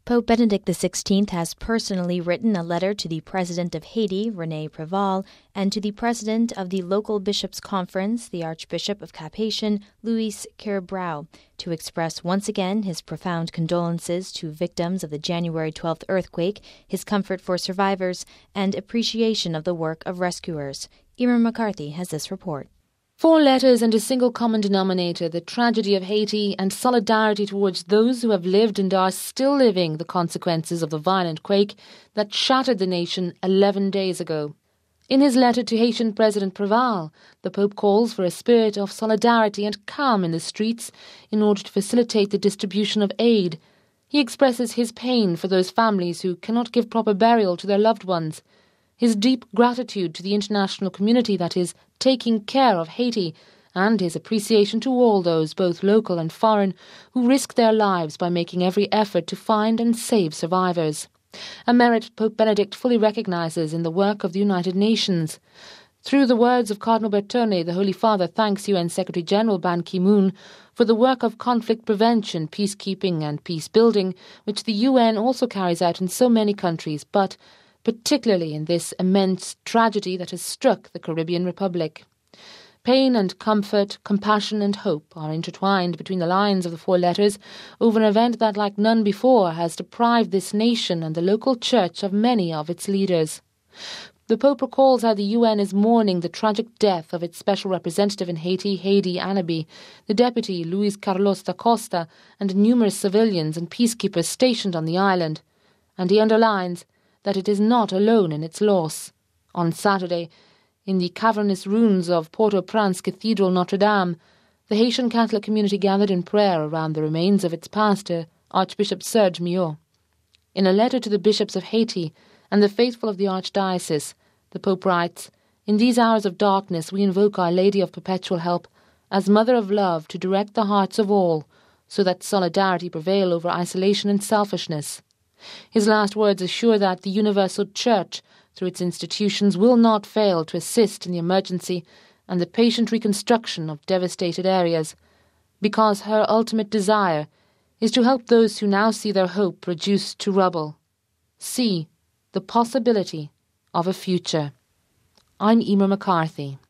Pope Benedict XVI has personally written a letter to the President of Haiti, René Préval, and to the President of the local bishops' conference, the Archbishop of Cap-Haïtien, Louis Kirabrau, to express once again his profound condolences to victims of the January 12th earthquake, his comfort for survivors, and appreciation of the work of rescuers. Emer McCarthy has this report. 4 letters and a single common denominator: the tragedy of Haiti and solidarity towards those who have lived and are still living the consequences of the violent quake that shattered the nation 11 days ago. In his letter to Haitian President Préval, the Pope calls for a spirit of solidarity and calm in the streets in order to facilitate the distribution of aid. He expresses his pain for those families who cannot give proper burial to their loved ones, his deep gratitude to the international community that is taking care of Haiti, and his appreciation to all those, both local and foreign, who risk their lives by making every effort to find and save survivors. A merit Pope Benedict fully recognizes in the work of the United Nations. Through the words of Cardinal Bertone, the Holy Father thanks UN Secretary-General Ban Ki-moon for the work of conflict prevention, peacekeeping and peace-building, which the UN also carries out in so many countries, but particularly in this immense tragedy that has struck the Caribbean Republic. Pain and comfort, compassion and hope are intertwined between the lines of the 4 letters over an event that, like none before, has deprived this nation and the local church of many of its leaders. The Pope recalls how the UN is mourning the tragic death of its special representative in Haiti, Heidi Anabi, the deputy Luis Carlos da Costa, and numerous civilians and peacekeepers stationed on the island, and he underlines that it is not alone in its loss. On Saturday, in the cavernous ruins of Port-au-Prince Cathedral Notre-Dame, the Haitian Catholic community gathered in prayer around the remains of its pastor, Archbishop Serge Millot. In a letter to the bishops of Haiti and the faithful of the Archdiocese, the Pope writes, "In these hours of darkness we invoke Our Lady of Perpetual Help as Mother of Love to direct the hearts of all, so that solidarity prevail over isolation and selfishness." His last words assure that the Universal Church, through its institutions, will not fail to assist in the emergency and the patient reconstruction of devastated areas, because her ultimate desire is to help those who now see their hope reduced to rubble, see the possibility of a future. I'm Emer McCarthy.